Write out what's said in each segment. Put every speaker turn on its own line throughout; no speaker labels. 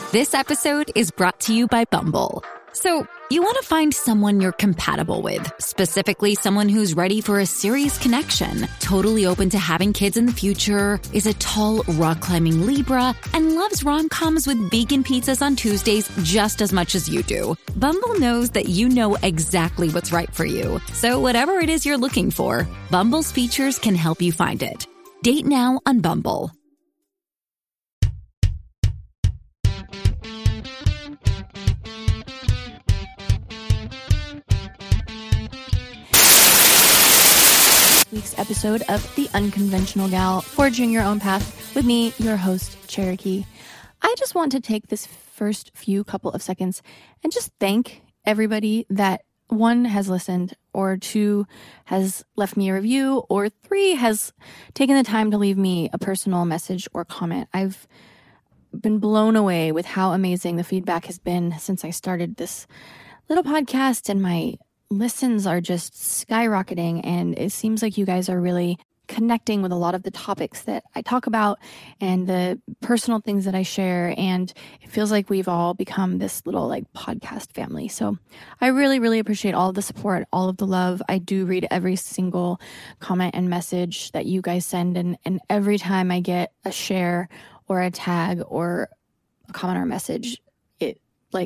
This episode is brought to you by Bumble. So, you want to find someone you're compatible with, specifically someone who's ready for a serious connection, totally open to having kids in the future, is a tall, rock-climbing Libra, and loves rom-coms with vegan pizzas on Tuesdays just as much as you do. Bumble knows that you know exactly what's right for you. So whatever it is you're looking for, Bumble's features can help you find it. Date now on Bumble.
Week's episode of The Unconventional Gal, Forging Your Own Path with me, your host, Cherokee. I just want to take this first few couple of seconds and just thank everybody that 1 has listened, or 2 has left me a review, or 3 has taken the time to leave me a personal message or comment. I've been blown away with how amazing the feedback has been since I started this little podcast, and my listens are just skyrocketing, and it seems like you guys are really connecting with a lot of the topics that I talk about and the personal things that I share, and it feels like we've all become this little podcast family. So I really, really appreciate all of the support, all of the love. I do read every single comment and message that you guys send, and every time I get a share or a tag or a comment or a message, it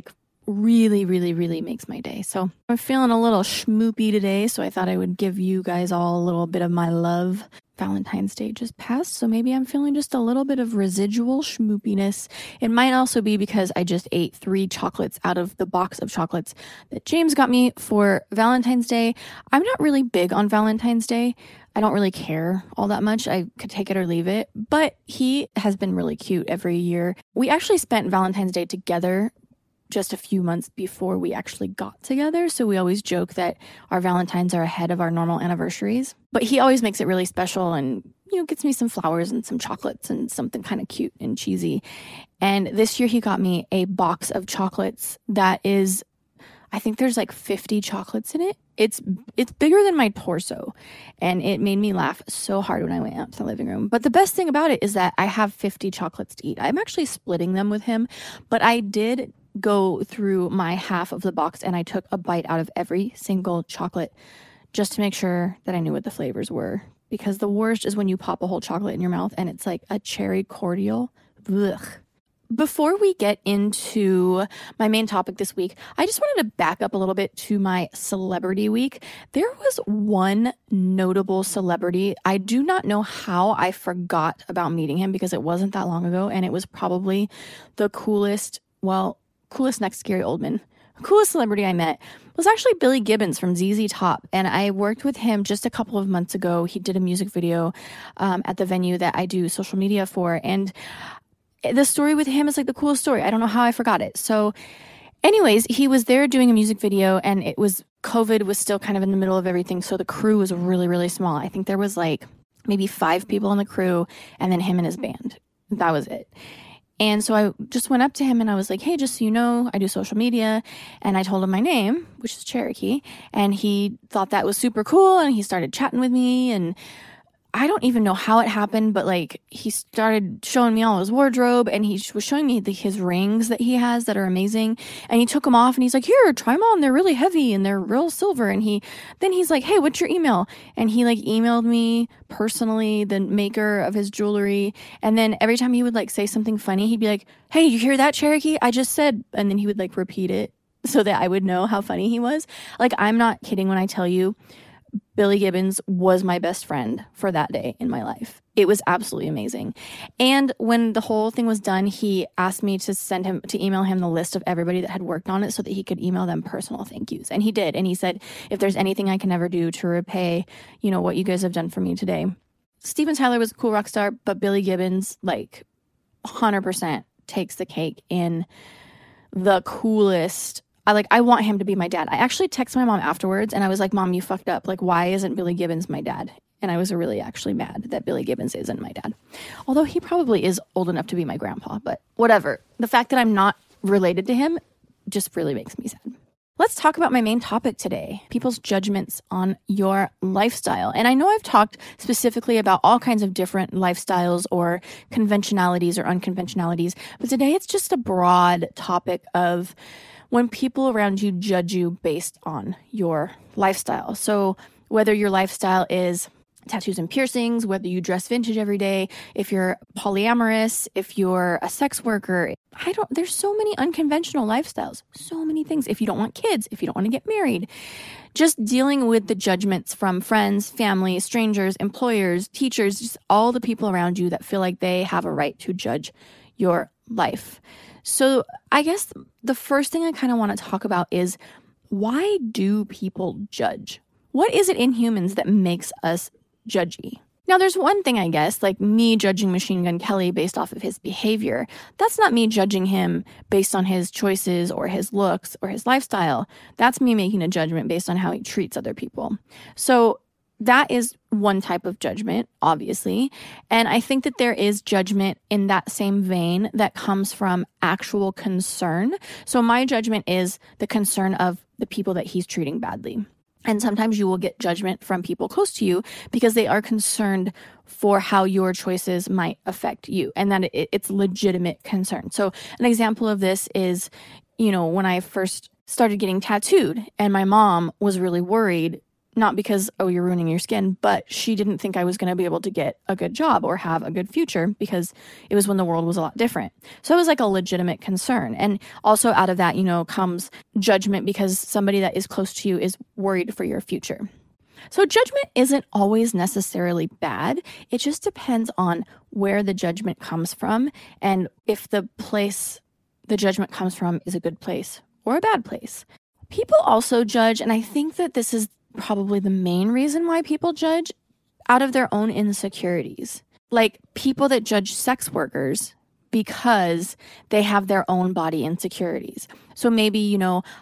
really, really, really makes my day. So I'm feeling a little schmoopy today, so I thought I would give you guys all a little bit of my love. Valentine's Day just passed, so maybe I'm feeling just a little bit of residual schmoopiness. It might also be because I just ate 3 chocolates out of the box of chocolates that James got me for Valentine's Day. I'm not really big on Valentine's Day. I don't really care all that much. I could take it or leave it, but he has been really cute every year. We actually spent Valentine's Day together just a few months before we actually got together. So we always joke that our Valentines are ahead of our normal anniversaries. But he always makes it really special and, gets me some flowers and some chocolates and something kind of cute and cheesy. And this year he got me a box of chocolates that is, I think there's 50 chocolates in it. It's bigger than my torso. And it made me laugh so hard when I went out to the living room. But the best thing about it is that I have 50 chocolates to eat. I'm actually splitting them with him, but I did go through my half of the box and I took a bite out of every single chocolate just to make sure that I knew what the flavors were, because the worst is when you pop a whole chocolate in your mouth and it's like a cherry cordial. Ugh. Before we get into my main topic this week, I just wanted to back up a little bit to my celebrity week. There was one notable celebrity. I do not know how I forgot about meeting him because it wasn't that long ago, and it was probably the coolest next to Gary Oldman. The coolest celebrity I met was actually Billy Gibbons from ZZ Top, and I worked with him just a couple of months ago. He did a music video at the venue that I do social media for, and the story with him is the coolest story. I don't know how I forgot it. So anyways, he was there doing a music video, and COVID was still kind of in the middle of everything, so the crew was really, really small. I think there was maybe 5 people in the crew, and then him and his band. That was it. And so I just went up to him and I was like, hey, just so you know, I do social media. And I told him my name, which is Cherokee. And he thought that was super cool. And he started chatting with me. And I don't even know how it happened, but he started showing me all his wardrobe, and he was showing me his rings that he has that are amazing. And he took them off and he's like, here, try them on. They're really heavy and they're real silver. And he's like, hey, what's your email? And he emailed me personally, the maker of his jewelry. And then every time he would say something funny, he'd be like, hey, you hear that, Cherokee? I just said, and then he would repeat it so that I would know how funny he was. I'm not kidding when I tell you, Billy Gibbons was my best friend for that day in my life. It was absolutely amazing. And when the whole thing was done, he asked me to email him the list of everybody that had worked on it so that he could email them personal thank yous. And he did. And he said, if there's anything I can ever do to repay, what you guys have done for me today. Steven Tyler was a cool rock star, but Billy Gibbons, 100% takes the cake in the coolest. I want him to be my dad. I actually texted my mom afterwards and I was like, Mom, you fucked up. Why isn't Billy Gibbons my dad? And I was really actually mad that Billy Gibbons isn't my dad. Although he probably is old enough to be my grandpa, but whatever. The fact that I'm not related to him just really makes me sad. Let's talk about my main topic today, people's judgments on your lifestyle. And I know I've talked specifically about all kinds of different lifestyles or conventionalities or unconventionalities, but today it's just a broad topic of when people around you judge you based on your lifestyle. So whether your lifestyle is tattoos and piercings, whether you dress vintage every day, if you're polyamorous, if you're a sex worker, there's so many unconventional lifestyles, so many things. If you don't want kids, if you don't want to get married, just dealing with the judgments from friends, family, strangers, employers, teachers, just all the people around you that feel like they have a right to judge your life. So I guess the first thing I kind of want to talk about is, why do people judge? What is it in humans that makes us judgy? Now, there's one thing, I guess, like me judging Machine Gun Kelly based off of his behavior. That's not me judging him based on his choices or his looks or his lifestyle. That's me making a judgment based on how he treats other people. So that is one type of judgment, obviously. And I think that there is judgment in that same vein that comes from actual concern. So my judgment is the concern of the people that he's treating badly. And sometimes you will get judgment from people close to you because they are concerned for how your choices might affect you, and that it's legitimate concern. So an example of this is, when I first started getting tattooed and my mom was really worried, not because, oh, you're ruining your skin, but she didn't think I was going to be able to get a good job or have a good future because it was when the world was a lot different. So it was like a legitimate concern. And also out of that, comes judgment because somebody that is close to you is worried for your future. So judgment isn't always necessarily bad. It just depends on where the judgment comes from and if the place the judgment comes from is a good place or a bad place. People also judge, and I think that this is probably the main reason why people judge, out of their own insecurities. Like people that judge sex workers because they have their own body insecurities. So maybe,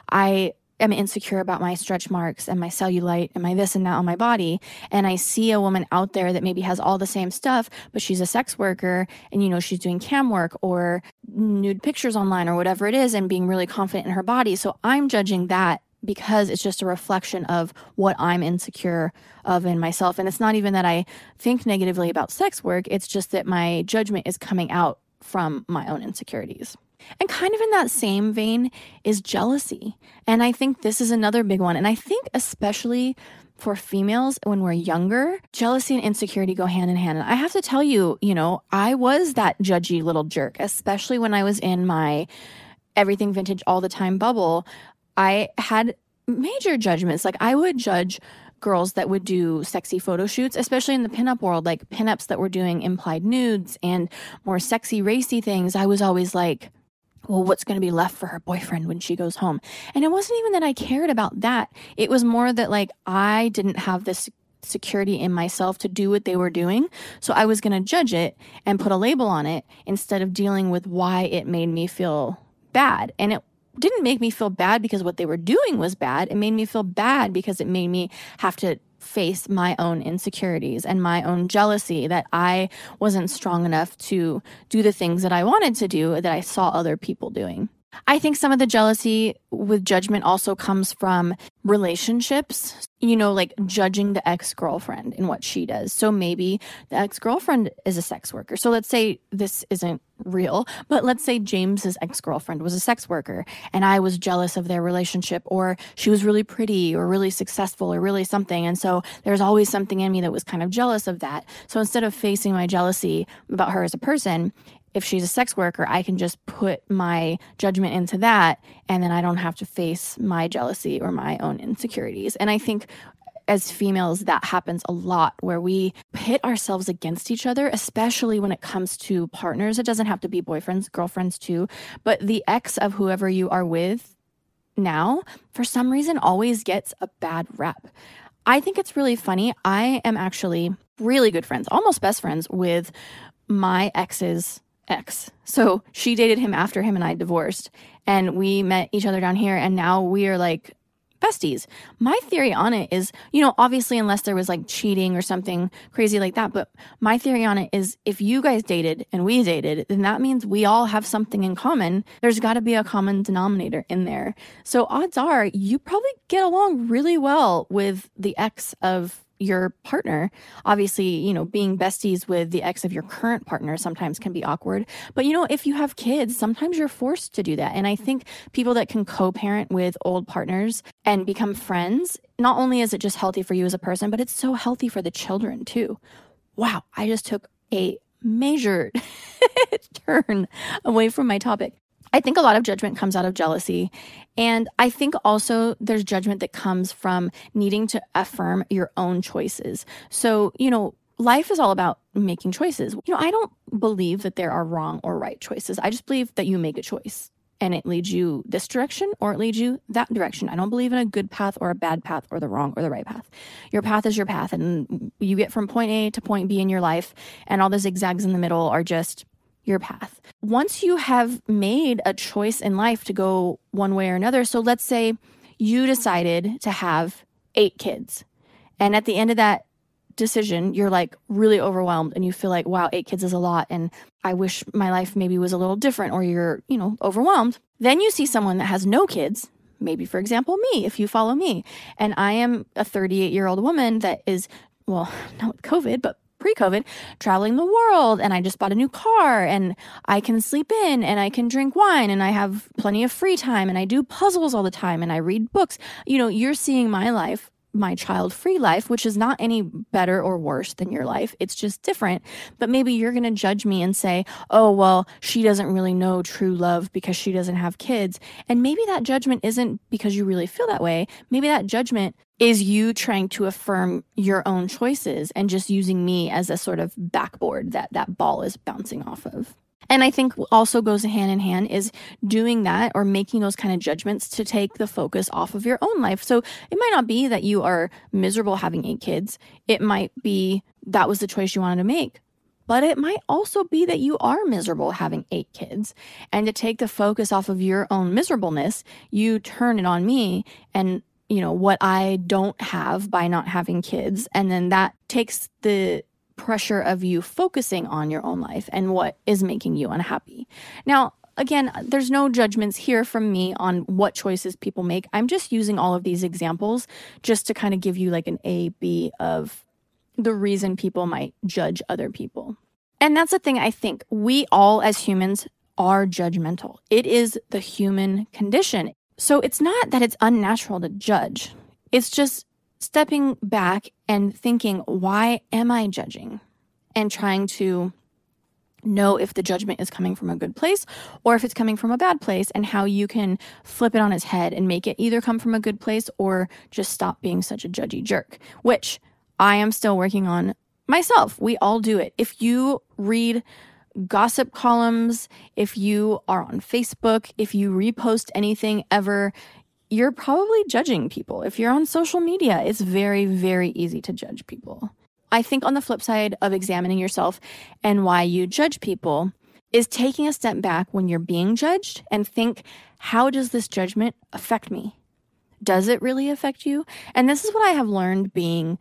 I am insecure about my stretch marks and my cellulite and my this and that on my body. And I see a woman out there that maybe has all the same stuff, but she's a sex worker and, she's doing cam work or nude pictures online or whatever it is and being really confident in her body. So I'm judging that because it's just a reflection of what I'm insecure of in myself. And it's not even that I think negatively about sex work. It's just that my judgment is coming out from my own insecurities. And kind of in that same vein is jealousy. And I think this is another big one. And I think especially for females when we're younger, jealousy and insecurity go hand in hand. And I have to tell you, I was that judgy little jerk, especially when I was in my everything vintage all the time bubble. I had major judgments. Like I would judge girls that would do sexy photo shoots, especially in the pinup world, like pinups that were doing implied nudes and more sexy, racy things. I was always like, well, what's going to be left for her boyfriend when she goes home? And it wasn't even that I cared about that. It was more that like I didn't have this security in myself to do what they were doing. So I was going to judge it and put a label on it instead of dealing with why it made me feel bad. And it didn't make me feel bad because what they were doing was bad. It made me feel bad because it made me have to face my own insecurities and my own jealousy that I wasn't strong enough to do the things that I wanted to do that I saw other people doing. I think some of the jealousy with judgment also comes from relationships, like judging the ex-girlfriend and what she does. So maybe the ex-girlfriend is a sex worker. So let's say this isn't real, but let's say James's ex-girlfriend was a sex worker and I was jealous of their relationship, or she was really pretty or really successful or really something. And so there's always something in me that was kind of jealous of that. So instead of facing my jealousy about her as a person, if she's a sex worker, I can just put my judgment into that, and then I don't have to face my jealousy or my own insecurities. And I think as females, that happens a lot, where we pit ourselves against each other, especially when it comes to partners. It doesn't have to be boyfriends, girlfriends too, but the ex of whoever you are with now, for some reason, always gets a bad rep. I think it's really funny. I am actually really good friends, almost best friends with my ex's ex. So she dated him after him and I divorced, and we met each other down here, and now we are like besties. My theory on it is, obviously unless there was like cheating or something crazy like that, but my theory on it is if you guys dated and we dated, then that means we all have something in common. There's got to be a common denominator in there. So odds are you probably get along really well with the ex of your partner. Obviously, being besties with the ex of your current partner sometimes can be awkward. But, if you have kids, sometimes you're forced to do that. And I think people that can co-parent with old partners and become friends, not only is it just healthy for you as a person, but it's so healthy for the children too. Wow, I just took a major turn away from my topic. I think a lot of judgment comes out of jealousy. And I think also there's judgment that comes from needing to affirm your own choices. So, life is all about making choices. I don't believe that there are wrong or right choices. I just believe that you make a choice and it leads you this direction or it leads you that direction. I don't believe in a good path or a bad path or the wrong or the right path. Your path is your path, and you get from point A to point B in your life, and all the zigzags in the middle are just your path. Once you have made a choice in life to go one way or another, so let's say you decided to have 8 kids, and at the end of that decision, you're like really overwhelmed and you feel like, wow, 8 kids is a lot, and I wish my life maybe was a little different, or you're, overwhelmed. Then you see someone that has no kids, maybe for example, me, if you follow me, and I am a 38-year-old woman that is, well, not with COVID, but pre-COVID, traveling the world, and I just bought a new car, and I can sleep in, and I can drink wine, and I have plenty of free time, and I do puzzles all the time, and I read books. You're seeing my life, my child-free life, which is not any better or worse than your life. It's just different. But maybe you're going to judge me and say, oh, well, she doesn't really know true love because she doesn't have kids. And maybe that judgment isn't because you really feel that way. Maybe that judgment is you trying to affirm your own choices and just using me as a sort of backboard that ball is bouncing off of. And I think also goes hand in hand is doing that or making those kind of judgments to take the focus off of your own life. So it might not be that you are miserable having 8 kids. It might be that was the choice you wanted to make. But it might also be that you are miserable having 8 kids. And to take the focus off of your own miserableness, you turn it on me and what I don't have by not having kids. And then that takes the pressure of you focusing on your own life and what is making you unhappy. Now, again, there's no judgments here from me on what choices people make. I'm just using all of these examples just to kind of give you like an A, B of the reason people might judge other people. And that's the thing, I think we all as humans are judgmental. It is the human condition. So it's not that it's unnatural to judge. It's just stepping back and thinking, why am I judging? And trying to know if the judgment is coming from a good place or if it's coming from a bad place, and how you can flip it on its head and make it either come from a good place or just stop being such a judgy jerk, which I am still working on myself. We all do it. If you read gossip columns, if you are on Facebook, if you repost anything ever, you're probably judging people. If you're on social media, it's very, very easy to judge people. I think on the flip side of examining yourself and why you judge people is taking a step back when you're being judged and think, how does this judgment affect me? Does it really affect you? And this is what I have learned being,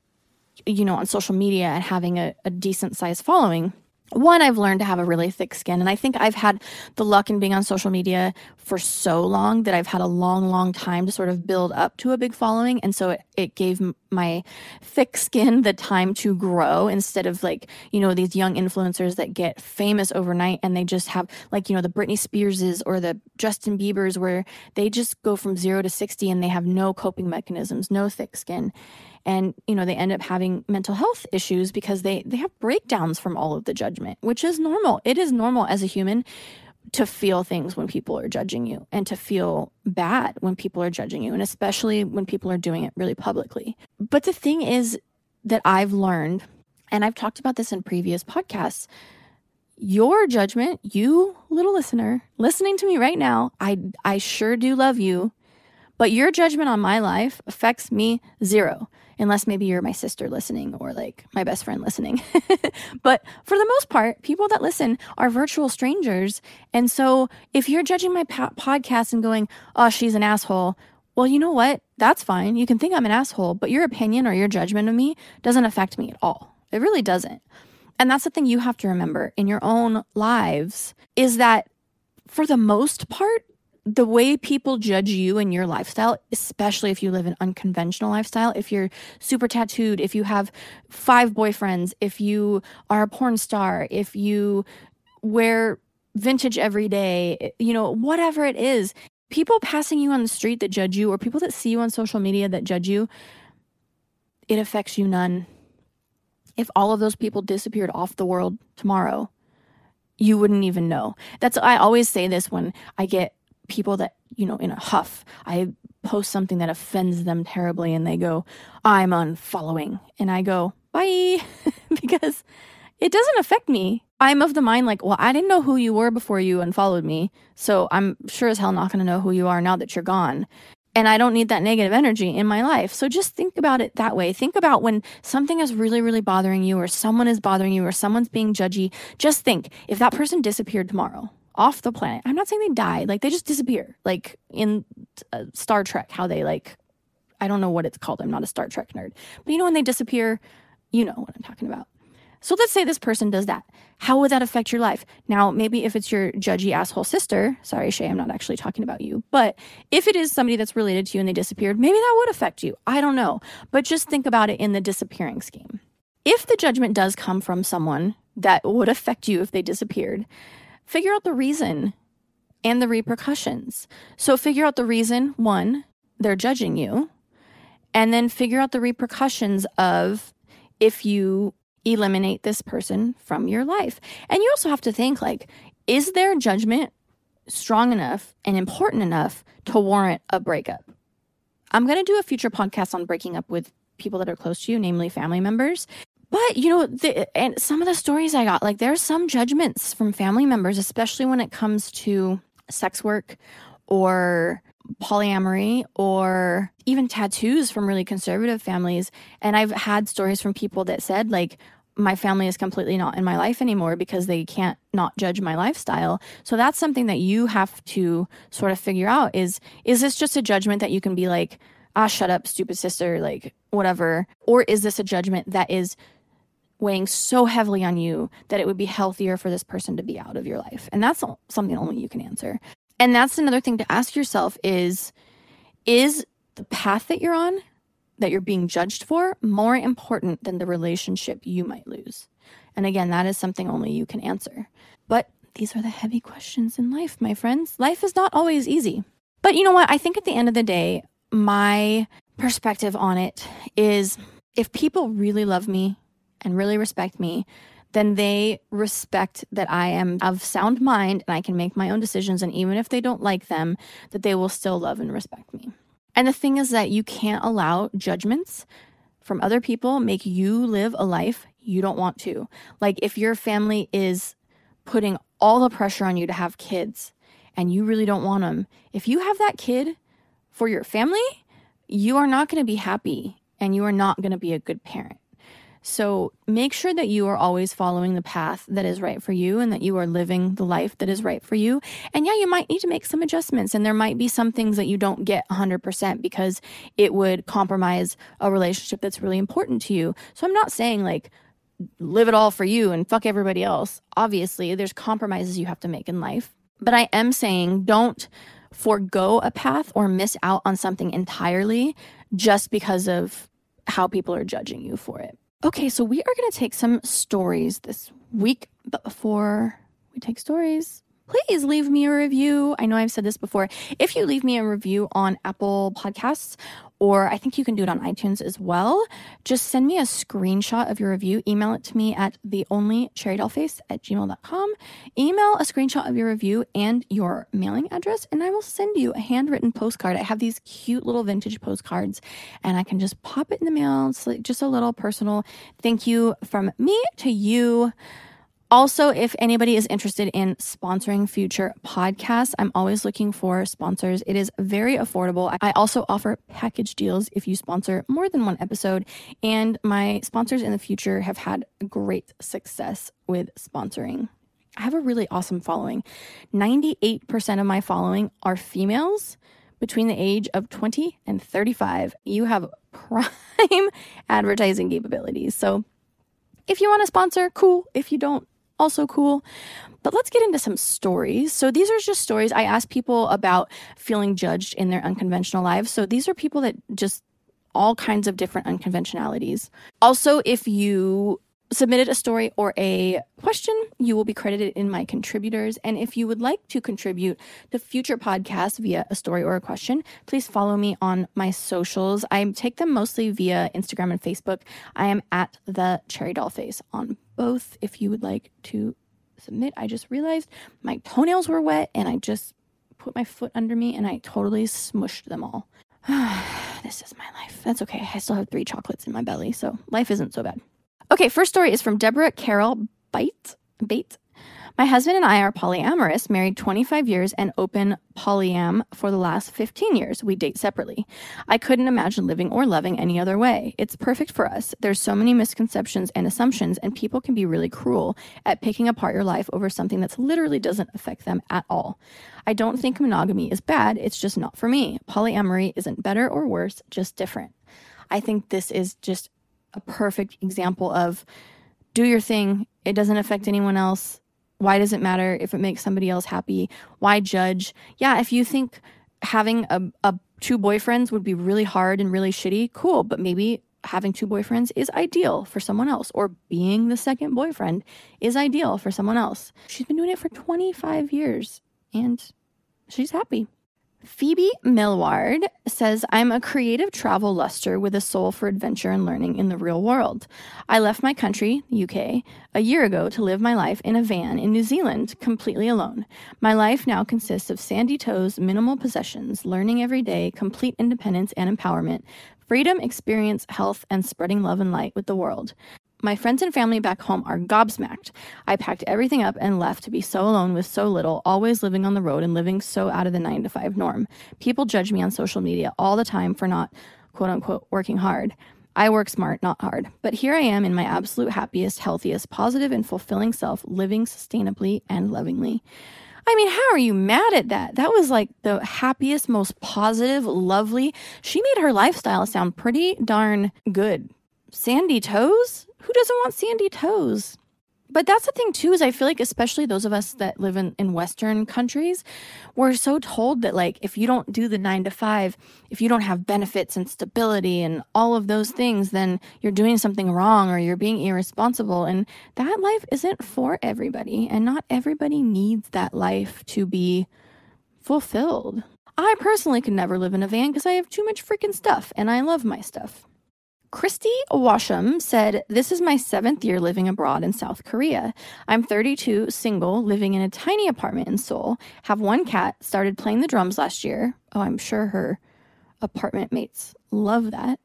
on social media and having a decent sized following. One, I've learned to have a really thick skin. And I think I've had the luck in being on social media for so long that I've had a long, long time to sort of build up to a big following. And so it gave my thick skin the time to grow instead of these young influencers that get famous overnight and they just have the Britney Spearses or the Justin Biebers where they just go from 0 to 60 and they have no coping mechanisms, no thick skin. And, they end up having mental health issues because they have breakdowns from all of the judgment, which is normal. It is normal as a human to feel things when people are judging you and to feel bad when people are judging you, and especially when people are doing it really publicly. But the thing is that I've learned, and I've talked about this in previous podcasts, your judgment, you little listener, listening to me right now, I sure do love you, but your judgment on my life affects me 0. Unless maybe you're my sister listening or my best friend listening. But for the most part, people that listen are virtual strangers. And so if you're judging my podcast and going, oh, she's an asshole. Well, you know what? That's fine. You can think I'm an asshole, but your opinion or your judgment of me doesn't affect me at all. It really doesn't. And that's the thing you have to remember in your own lives is that for the most part, the way people judge you and your lifestyle, especially if you live an unconventional lifestyle, if you're super tattooed, if you have 5 boyfriends, if you are a porn star, if you wear vintage every day, whatever it is, people passing you on the street that judge you or people that see you on social media that judge you, it affects you none. If all of those people disappeared off the world tomorrow, you wouldn't even know. I always say this when I get people that, in a huff, I post something that offends them terribly and they go, I'm unfollowing. And I go, bye, because it doesn't affect me. I'm of the mind like, well, I didn't know who you were before you unfollowed me. So I'm sure as hell not going to know who you are now that you're gone. And I don't need that negative energy in my life. So just think about it that way. Think about when something is really, really bothering you or someone is bothering you or someone's being judgy. Just think, if that person disappeared tomorrow off the planet, I'm not saying they died, like they just disappear. Like in Star Trek, how they I don't know what it's called. I'm not a Star Trek nerd. But when they disappear, you know what I'm talking about. So let's say this person does that. How would that affect your life? Now, maybe if it's your judgy asshole sister, sorry, Shay, I'm not actually talking about you. But if it is somebody that's related to you and they disappeared, maybe that would affect you. I don't know. But just think about it in the disappearing scheme. If the judgment does come from someone that would affect you if they disappeared, figure out the reason and the repercussions. So figure out the reason, one, they're judging you, and then figure out the repercussions of if you eliminate this person from your life. And you also have to think is their judgment strong enough and important enough to warrant a breakup? I'm going to do a future podcast on breaking up with people that are close to you, namely family members. But, and some of the stories I got, there's some judgments from family members, especially when it comes to sex work or polyamory or even tattoos from really conservative families. And I've had stories from people that said, my family is completely not in my life anymore because they can't not judge my lifestyle. So that's something that you have to sort of figure out is this just a judgment that you can be shut up, stupid sister, whatever? Or is this a judgment that is weighing so heavily on you that it would be healthier for this person to be out of your life? And that's something only you can answer. And that's another thing to ask yourself is the path that you're on, that you're being judged for, more important than the relationship you might lose? And again, that is something only you can answer. But these are the heavy questions in life, my friends. Life is not always easy. But you know what? I think at the end of the day, my perspective on it is if people really love me and really respect me, then they respect that I am of sound mind and I can make my own decisions. And even if they don't like them, that they will still love and respect me. And the thing is that you can't allow judgments from other people make you live a life you don't want to. If your family is putting all the pressure on you to have kids and you really don't want them, if you have that kid for your family, you are not going to be happy and you are not going to be a good parent. So make sure that you are always following the path that is right for you and that you are living the life that is right for you. And yeah, you might need to make some adjustments and there might be some things that you don't get 100% because it would compromise a relationship that's really important to you. So I'm not saying live it all for you and fuck everybody else. Obviously, there's compromises you have to make in life. But I am saying don't forego a path or miss out on something entirely just because of how people are judging you for it. Okay, so we are going to take some stories this week, but before we take stories, please leave me a review. I know I've said this before. If you leave me a review on Apple Podcasts, or I think you can do it on iTunes as well, just send me a screenshot of your review. Email it to me at theonlycherrydollface@gmail.com. Email a screenshot of your review and your mailing address, and I will send you a handwritten postcard. I have these cute little vintage postcards, and I can just pop it in the mail. It's just a little personal thank you from me to you. Also, if anybody is interested in sponsoring future podcasts, I'm always looking for sponsors. It is very affordable. I also offer package deals if you sponsor more than one episode, and my sponsors in the future have had great success with sponsoring. I have a really awesome following. 98% of my following are females, between the age of 20 and 35, you have prime advertising capabilities. So if you want to sponsor, cool. If you don't, also cool. But let's get into some stories. So these are just stories. I asked people about feeling judged in their unconventional lives. So these are people that just all kinds of different unconventionalities. Also, if you submitted a story or a question, you will be credited in my contributors. And if you would like to contribute to future podcasts via a story or a question, please follow me on my socials. I take them mostly via Instagram and Facebook. I am at the Cherry Doll Face on both if you would like to submit. I just realized my toenails were wet and I just put my foot under me and I totally smushed them all. This is my life. That's okay. I still have 3 chocolates in my belly, so life isn't so bad. Okay, first story is from Deborah Carol Bate. My husband and I are polyamorous, married 25 years, and open polyam for the last 15 years. We date separately. I couldn't imagine living or loving any other way. It's perfect for us. There's so many misconceptions and assumptions, and people can be really cruel at picking apart your life over something that literally doesn't affect them at all. I don't think monogamy is bad. It's just not for me. Polyamory isn't better or worse, just different. I think this is just a perfect example of do your thing. It doesn't affect anyone else. Why does it matter if it makes somebody else happy? Why judge? Yeah, if you think having a 2 boyfriends would be really hard and really shitty, cool. But maybe having 2 boyfriends is ideal for someone else, or being the second boyfriend is ideal for someone else. She's been doing it for 25 years and she's happy. Phoebe Millward says, I'm a creative travel luster with a soul for adventure and learning in the real world. I left my country, UK, a year ago to live my life in a van in New Zealand, completely alone. My life now consists of sandy toes, minimal possessions, learning every day, complete independence and empowerment, freedom, experience, health, and spreading love and light with the world. My friends and family back home are gobsmacked. I packed everything up and left to be so alone with so little, always living on the road and living so out of the 9-to-5 norm. People judge me on social media all the time for not, quote unquote, working hard. I work smart, not hard. But here I am in my absolute happiest, healthiest, positive, and fulfilling self, living sustainably and lovingly. I mean, how are you mad at that? That was like the happiest, most positive, lovely. She made her lifestyle sound pretty darn good. Sandy toes? Who doesn't want sandy toes? But that's the thing too, is I feel like especially those of us that live in Western countries, we're so told that like if you don't do the 9-to-5, if you don't have benefits and stability and all of those things, then you're doing something wrong or you're being irresponsible. And that life isn't for everybody, and not everybody needs that life to be fulfilled. I personally could never live in a van because I have too much freaking stuff and I love my stuff. Christy Washam said, this is my 7th year living abroad in South Korea. I'm 32, single, living in a tiny apartment in Seoul, have 1 cat, started playing the drums last year. Oh, I'm sure her apartment mates love that.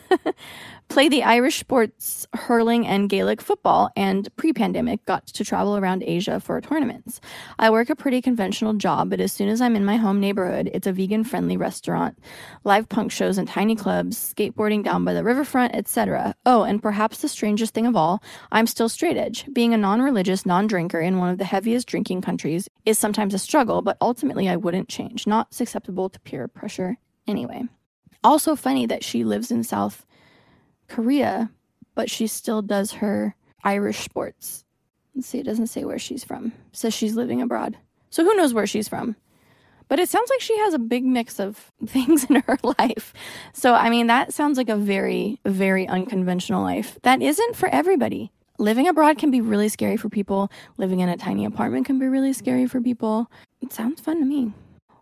Play the Irish sports, hurling, and Gaelic football, and pre-pandemic got to travel around Asia for tournaments. I work a pretty conventional job, but as soon as I'm in my home neighborhood, it's a vegan-friendly restaurant, live punk shows in tiny clubs, skateboarding down by the riverfront, etc. Oh, and perhaps the strangest thing of all, I'm still straight edge. Being a non-religious, non-drinker in one of the heaviest drinking countries is sometimes a struggle, but ultimately I wouldn't change. Not susceptible to peer pressure anyway. Also funny that she lives in South Korea, but she still does her Irish sports. Let's see, it doesn't say where she's from. It says she's living abroad. So who knows where she's from? But it sounds like she has a big mix of things in her life. So, I mean, that sounds like a very, very unconventional life. That isn't for everybody. Living abroad can be really scary for people. Living in a tiny apartment can be really scary for people. It sounds fun to me.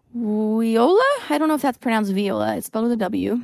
Viola? I don't know if that's pronounced Viola. It's spelled with a W.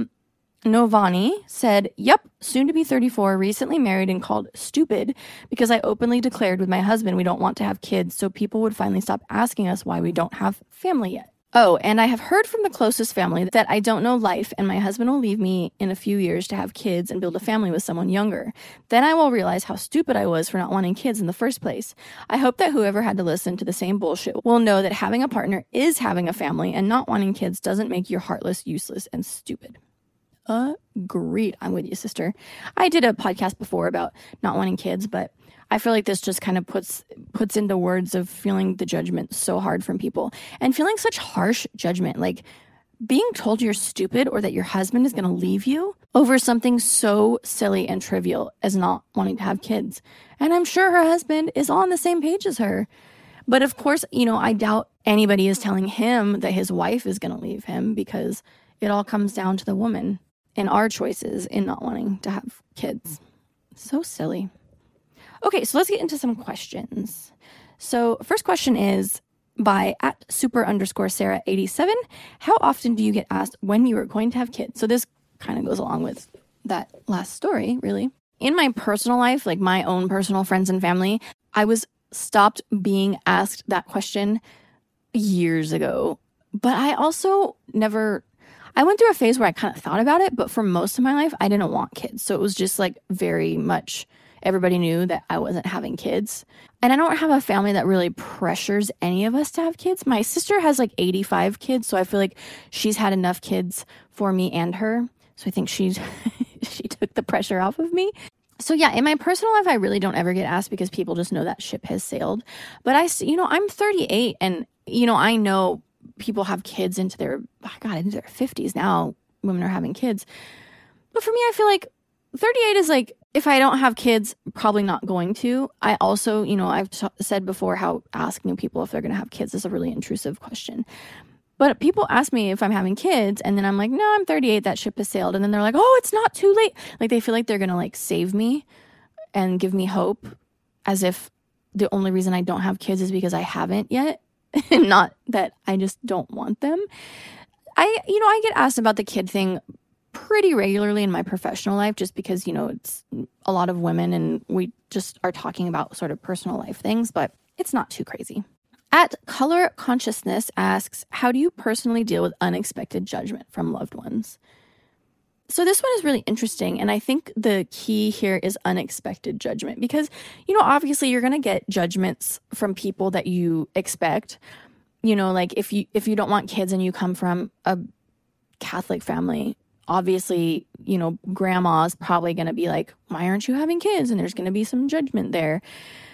Novani said, yep, soon to be 34, recently married and called stupid because I openly declared with my husband we don't want to have kids, so people would finally stop asking us why we don't have family yet. Oh, and I have heard from the closest family that I don't know life and my husband will leave me in a few years to have kids and build a family with someone younger. Then I will realize how stupid I was for not wanting kids in the first place. I hope that whoever had to listen to the same bullshit will know that having a partner is having a family, and not wanting kids doesn't make you heartless, useless, and stupid. Agreed. I'm with you, sister. I did a podcast before about not wanting kids, but I feel like this just kind of puts into words of feeling the judgment so hard from people and feeling such harsh judgment. Like, being told you're stupid or that your husband is going to leave you over something so silly and trivial as not wanting to have kids. And I'm sure her husband is on the same page as her. But of course, I doubt anybody is telling him that his wife is going to leave him, because it all comes down to the woman and our choices in not wanting to have kids. So silly. Okay, so let's get into some questions. So first question is by @super_Sarah87. How often do you get asked when you are going to have kids? So this kind of goes along with that last story, really. In my personal life, like my own personal friends and family, I was stopped being asked that question years ago. But I also I went through a phase where I kind of thought about it, but for most of my life, I didn't want kids. So it was just like very much everybody knew that I wasn't having kids. And I don't have a family that really pressures any of us to have kids. My sister has like 85 kids, so I feel like she's had enough kids for me and her. So I think she took the pressure off of me. So yeah, in my personal life, I really don't ever get asked because people just know that ship has sailed. But I'm 38, and I know people have kids into their 50s now. Women are having kids. But for me, I feel like 38 is like, if I don't have kids, probably not going to. I also, I've said before how asking people if they're going to have kids is a really intrusive question. But people ask me if I'm having kids, and then I'm like, no, I'm 38, that ship has sailed. And then they're like, oh, it's not too late. Like, they feel like they're going to like save me and give me hope, as if the only reason I don't have kids is because I haven't yet, and not that I just don't want them. I get asked about the kid thing pretty regularly in my professional life, just because, it's a lot of women and we just are talking about sort of personal life things, but it's not too crazy. @Color Consciousness asks, how do you personally deal with unexpected judgment from loved ones? So this one is really interesting, and I think the key here is unexpected judgment, because, obviously you're going to get judgments from people that you expect. Like if you don't want kids and you come from a Catholic family, obviously, grandma's probably going to be like, why aren't you having kids? And there's going to be some judgment there.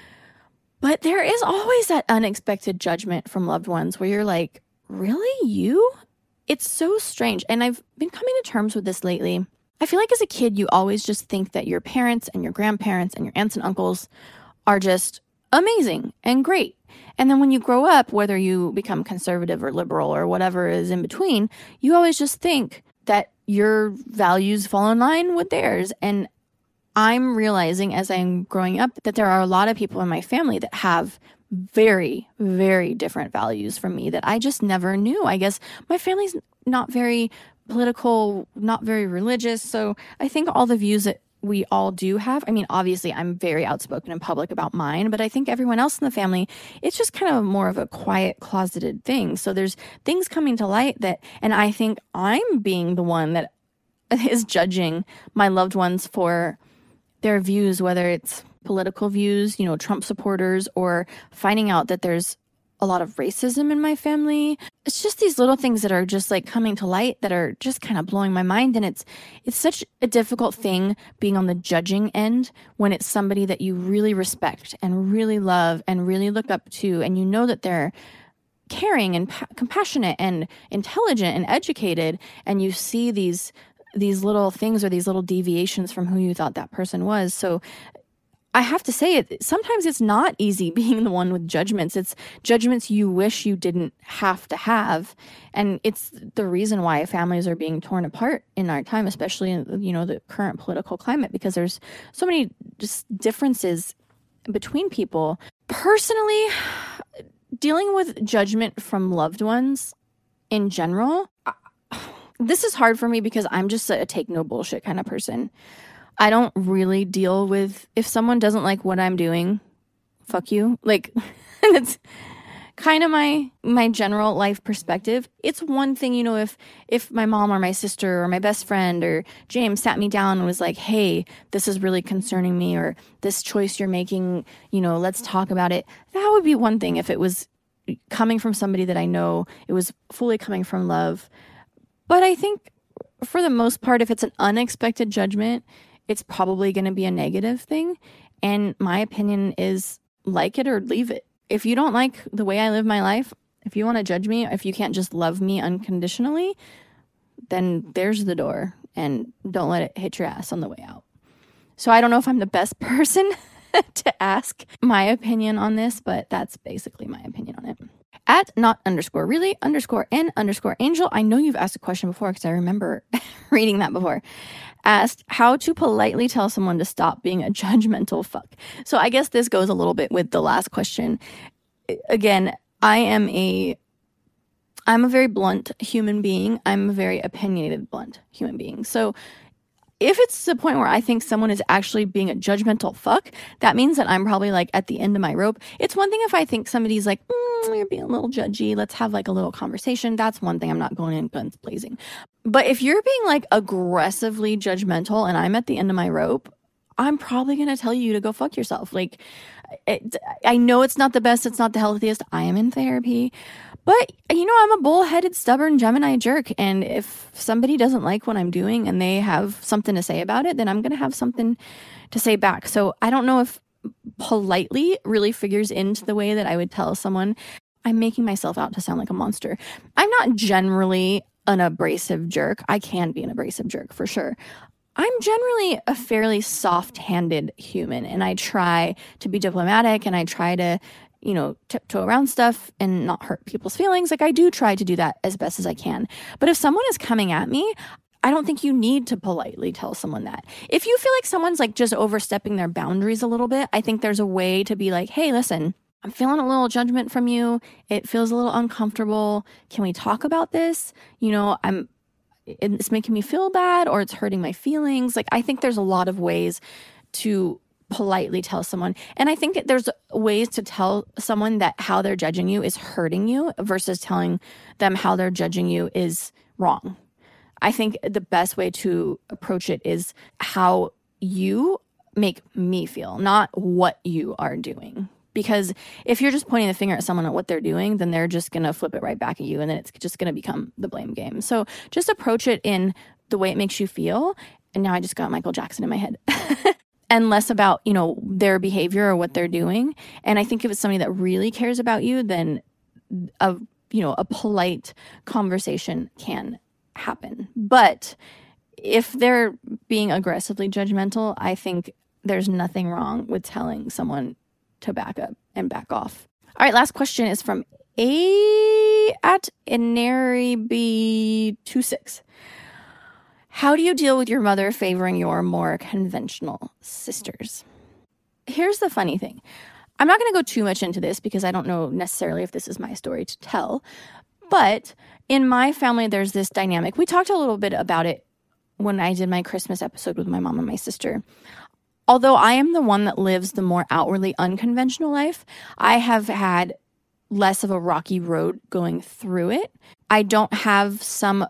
But there is always that unexpected judgment from loved ones where you're like, really, you? It's so strange. And I've been coming to terms with this lately. I feel like as a kid, you always just think that your parents and your grandparents and your aunts and uncles are just amazing and great. And then when you grow up, whether you become conservative or liberal or whatever is in between, you always just think that your values fall in line with theirs. And I'm realizing as I'm growing up that there are a lot of people in my family that have very, very different values from me that I just never knew. I guess my family's not very political, not very religious. So I think all the views that we all do have, obviously I'm very outspoken in public about mine, but I think everyone else in the family, it's just kind of more of a quiet, closeted thing. So there's things coming to light and I think I'm being the one that is judging my loved ones for their views, whether it's political views, Trump supporters, or finding out that there's a lot of racism in my family. It's just these little things that are just like coming to light that are just kind of blowing my mind. And it's such a difficult thing being on the judging end when it's somebody that you really respect and really love and really look up to, and that they're caring and compassionate and intelligent and educated, and you see these little things or these little deviations from who you thought that person was. So I have to say it, sometimes it's not easy being the one with judgments. It's judgments you wish you didn't have to have. And it's the reason why families are being torn apart in our time, especially in, the current political climate, because there's so many just differences between people. Personally, dealing with judgment from loved ones in general, this is hard for me because I'm just a take no bullshit kind of person. I don't really deal with, if someone doesn't like what I'm doing, fuck you. Like, that's kind of my general life perspective. It's one thing, if my mom or my sister or my best friend or James sat me down and was like, hey, this is really concerning me, or this choice you're making, let's talk about it. That would be one thing if it was coming from somebody that I know, it was fully coming from love. But I think for the most part, if it's an unexpected judgment, it's probably going to be a negative thing. And my opinion is like it or leave it. If you don't like the way I live my life, If you want to judge me, if you can't just love me unconditionally, then there's the door, and don't let it hit your ass on the way out. So I don't know if I'm the best person to ask my opinion on this, but that's basically my opinion on it. At not_really_n_angel. I know you've asked a question before because I remember reading that before. Asked how to politely tell someone to stop being a judgmental fuck. So I guess this goes a little bit with the last question. Again, I'm a very blunt human being. I'm a very opinionated, blunt human being. So if it's to the point where I think someone is actually being a judgmental fuck, that means that I'm probably like at the end of my rope. It's one thing if I think somebody's like, you're being a little judgy, let's have like a little conversation. That's one thing. I'm not going in guns blazing. But if you're being like aggressively judgmental and I'm at the end of my rope, I'm probably going to tell you to go fuck yourself. Like, I know it's not the best. It's not the healthiest. I am in therapy. But, I'm a bullheaded, stubborn Gemini jerk. And if somebody doesn't like what I'm doing and they have something to say about it, then I'm going to have something to say back. So I don't know if politely really figures into the way that I would tell someone. I'm making myself out to sound like a monster. I'm not generally an abrasive jerk. I can be an abrasive jerk for sure. I'm generally a fairly soft-handed human, and I try to be diplomatic, and I try to tiptoe around stuff and not hurt people's feelings. Like, I do try to do that as best as I can. But if someone is coming at me, I don't think you need to politely tell someone that. If you feel like someone's like just overstepping their boundaries a little bit, I think there's a way to be like, hey, listen, I'm feeling a little judgment from you. It feels a little uncomfortable. Can we talk about this? It's making me feel bad, or it's hurting my feelings. Like, I think there's a lot of ways to politely tell someone. And I think there's ways to tell someone that how they're judging you is hurting you versus telling them how they're judging you is wrong. I think the best way to approach it is how you make me feel, not what you are doing. Because if you're just pointing the finger at someone at what they're doing, then they're just going to flip it right back at you, and then it's just going to become the blame game. So just approach it in the way it makes you feel. And now I just got Michael Jackson in my head. And less about, their behavior or what they're doing. And I think if it's somebody that really cares about you, then a polite conversation can happen. But if they're being aggressively judgmental, I think there's nothing wrong with telling someone to back up and back off. All right, last question is from @inariB26. How do you deal with your mother favoring your more conventional sisters? Here's the funny thing. I'm not going to go too much into this because I don't know necessarily if this is my story to tell. But in my family, there's this dynamic. We talked a little bit about it when I did my Christmas episode with my mom and my sister. Although I am the one that lives the more outwardly unconventional life, I have had less of a rocky road going through it. I don't have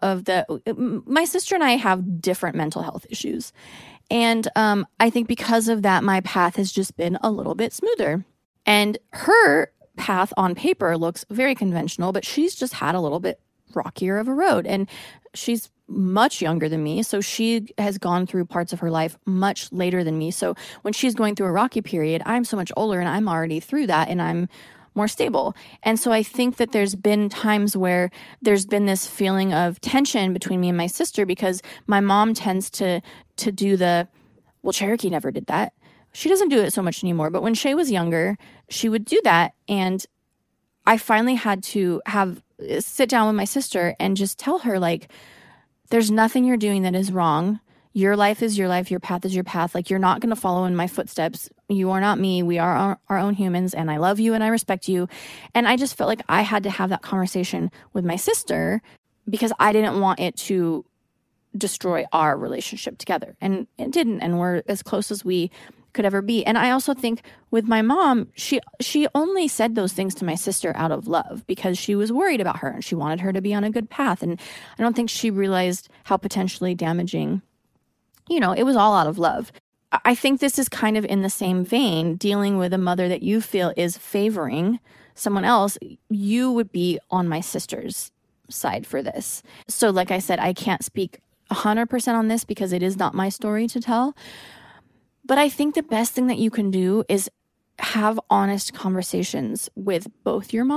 my sister and I have different mental health issues. And I think because of that, my path has just been a little bit smoother. And her path on paper looks very conventional, but she's just had a little bit rockier of a road. And she's much younger than me, so she has gone through parts of her life much later than me. So when she's going through a rocky period, I'm so much older and I'm already through that, and I'm more stable. And so I think that there's been times where there's been this feeling of tension between me and my sister, because my mom tends to do Cherokee never did that. She doesn't do it so much anymore, but when Shay was younger, she would do that. And I finally had to sit down with my sister and just tell her, like, there's nothing you're doing that is wrong. Your life is your life. Your path is your path. Like, you're not going to follow in my footsteps. You are not me. We are our own humans, and I love you and I respect you. And I just felt like I had to have that conversation with my sister because I didn't want it to destroy our relationship together. And it didn't. And we're as close as we could ever be. And I also think with my mom, she only said those things to my sister out of love because she was worried about her and she wanted her to be on a good path. And I don't think she realized how potentially damaging, it was all out of love. I think this is kind of in the same vein, dealing with a mother that you feel is favoring someone else. You would be on my sister's side for this. So like I said, I can't speak 100% on this because it is not my story to tell. But I think the best thing that you can do is have honest conversations with both your mom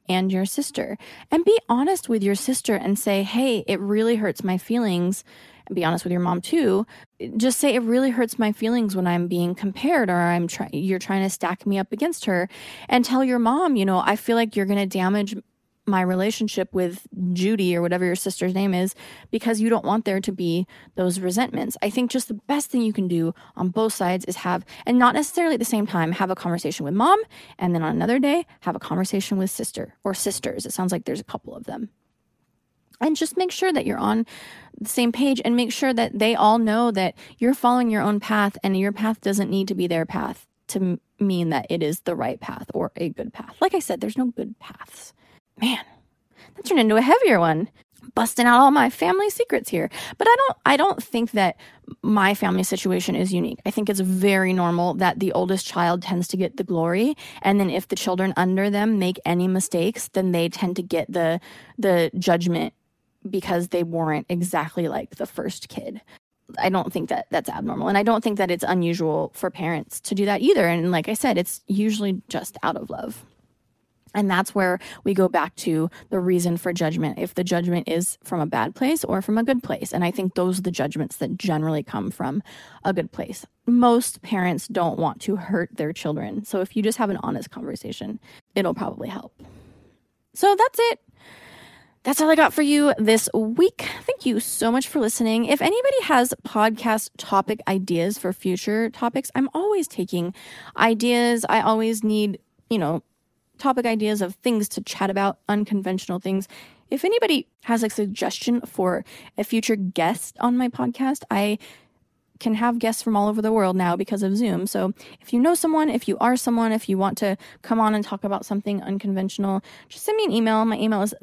and your sister. And be honest with your sister and say, hey, it really hurts my feelings. And be honest with your mom too. Just say, it really hurts my feelings when I'm being compared, or you're trying to stack me up against her. And tell your mom, I feel like you're going to damage my relationship with Judy, or whatever your sister's name is, because you don't want there to be those resentments. I think just the best thing you can do on both sides is and not necessarily at the same time, have a conversation with mom, and then on another day, have a conversation with sister or sisters. It sounds like there's a couple of them. And just make sure that you're on the same page, and make sure that they all know that you're following your own path, and your path doesn't need to be their path to mean that it is the right path or a good path. Like I said, there's no good paths. Man, that turned into a heavier one. Busting out all my family secrets here. But I don't think that my family situation is unique. I think it's very normal that the oldest child tends to get the glory. And then if the children under them make any mistakes, then they tend to get the judgment because they weren't exactly like the first kid. I don't think that that's abnormal. And I don't think that it's unusual for parents to do that either. And like I said, it's usually just out of love. And that's where we go back to the reason for judgment, if the judgment is from a bad place or from a good place. And I think those are the judgments that generally come from a good place. Most parents don't want to hurt their children. So if you just have an honest conversation, it'll probably help. So that's it. That's all I got for you this week. Thank you so much for listening. If anybody has podcast topic ideas for future topics, I'm always taking ideas. I always need, topic ideas of things to chat about, unconventional things. If anybody has a suggestion for a future guest on my podcast, I can have guests from all over the world now because of Zoom. So if you know someone, if you are someone, if you want to come on and talk about something unconventional, just send me an email. My email is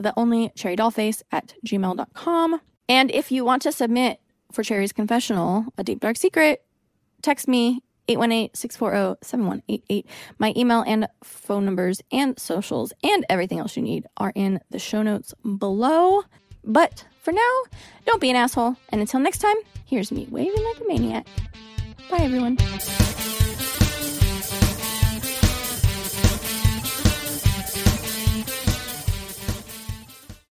theonlycherrydollface@gmail.com. And if you want to submit for Cherry's Confessional, a deep dark secret, text me 818-640-7188. My email and phone numbers and socials and everything else you need are in the show notes below. But for now, don't be an asshole. And until next time, here's me waving like a maniac. Bye, everyone.